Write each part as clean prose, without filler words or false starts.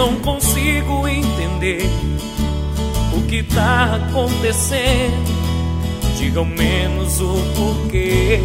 não consigo entender o que tá acontecendo. Diga ao menos o porquê.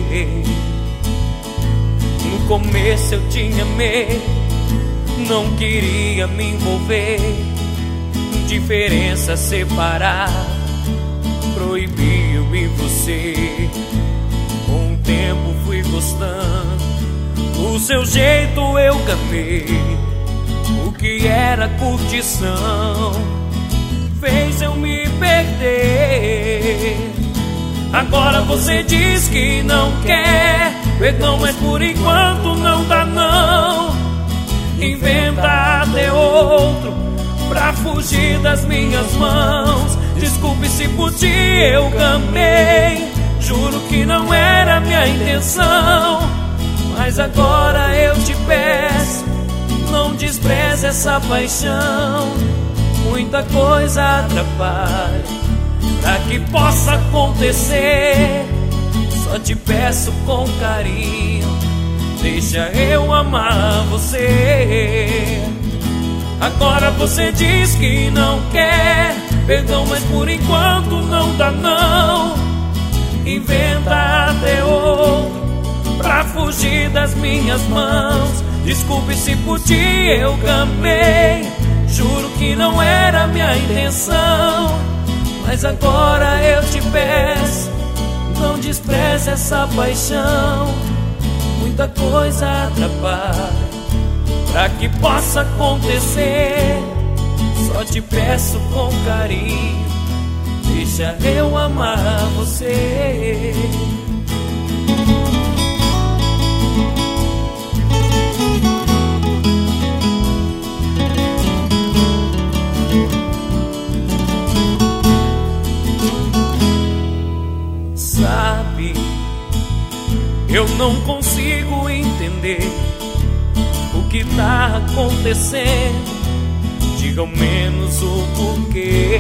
No começo eu tinha medo, não queria me envolver. Diferença separar proibiu eu e você. Com o tempo fui gostando, do seu jeito eu gamei. O que era curtição fez eu me perder. Agora você diz que não quer perdão, mas por enquanto não dá não. Inventa até outro pra fugir das minhas mãos. Desculpe se por ti eu gamei, juro que não era minha intenção. Mas agora eu te peço, não despreze essa paixão. Muita coisa atrapalha pra que possa acontecer. Só te peço com carinho, deixa eu amar você. Agora você diz que não quer perdão, mas por enquanto não dá não. Inventa até outro pra fugir das minhas mãos. Desculpe se por ti eu gamei, juro que não era minha intenção. Mas agora eu te peço, não despreze essa paixão. Muita coisa atrapalha pra que possa acontecer. Só te peço com carinho, deixa eu amar você. Sabe, eu não consigo entender o que tá acontecendo. Diga ao menos o porquê.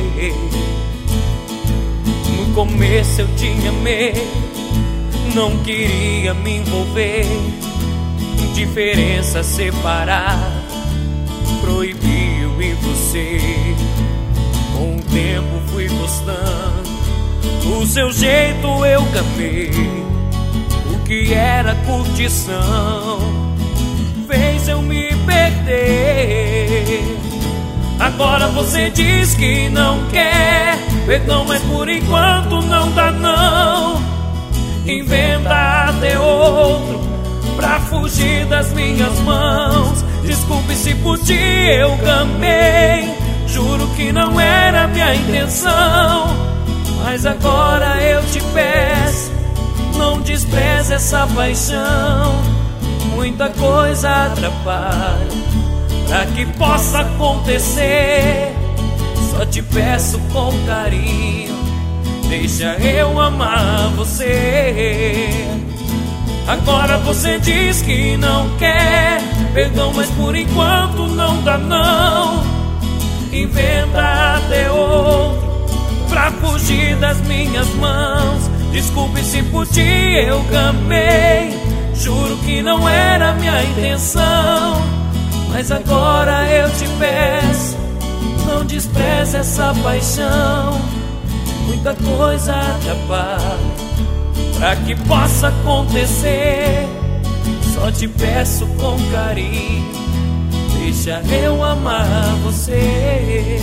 No começo eu tinha medo, não queria me envolver. Diferença separar proibiu eu e você. Com o tempo fui gostando, do seu jeito eu gamei. O que era curtição fez eu me perder. Agora você diz que não quer perdão, mas por enquanto não dá não. Inventa até outro pra fugir das minhas mãos. Desculpe se por ti eu gamei, juro que não era minha intenção. Mas agora eu te peço, não despreze essa paixão. Muita coisa atrapalha pra que possa acontecer. Só te peço com carinho, deixa eu amar você. Agora você diz que não quer perdão, mas por enquanto não dá não. Inventa até outro pra fugir das minhas mãos. Desculpe se por ti eu gamei, juro que não era minha intenção. Mas agora eu te peço, não despreze essa paixão. Muita coisa atrapalha pra que possa acontecer. Só te peço com carinho, deixa eu amar você.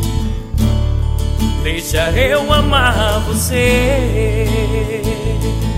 Deixa eu amar você.